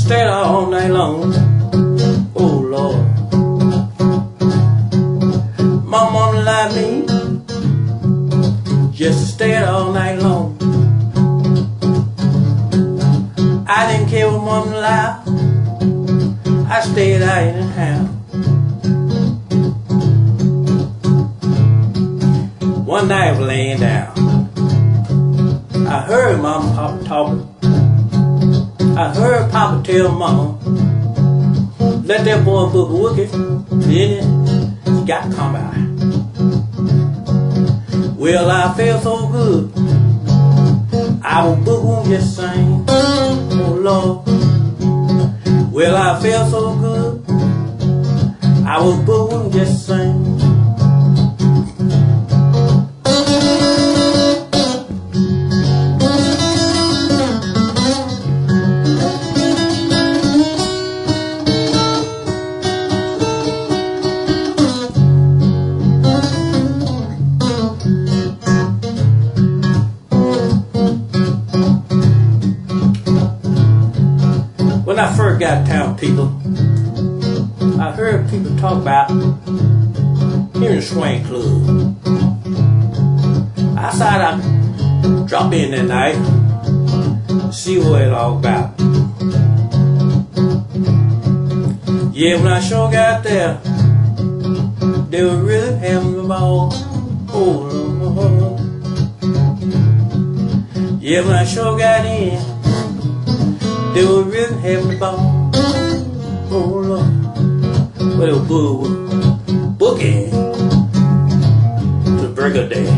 stayed all night long. Oh Lord, my mama lied me, just stayed all night long. I didn't care what mama lied, I stayed out in the house. One night I was laying down, I heard Mama and Papa talking. I heard Papa tell Mama, let that boy boogie woogie, then he got to come out. Well, I felt so good, I was boogie just sing. Oh Lord. Well, I felt so good, I was boogie just sing. When I first got to town, people, I heard people talk about hearing a swing club. I thought I'd drop in that night and see what it all about. Yeah, when I sure got there, they were really having the ball. Oh Lord. Yeah, when I sure got in, they were really having the ball. Oh Lord. Well, they were boogie to the break of day.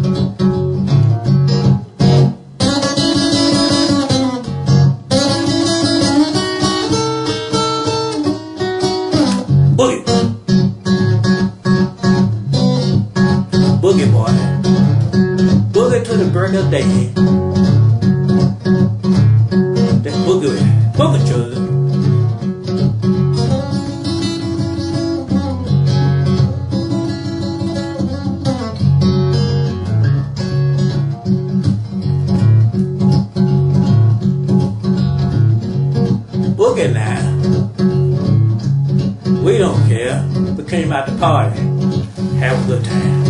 Boogie. Boogie boy. Boogie to the break of day. Boogie children. Boogie now. We don't care. We came out to party, have a good time.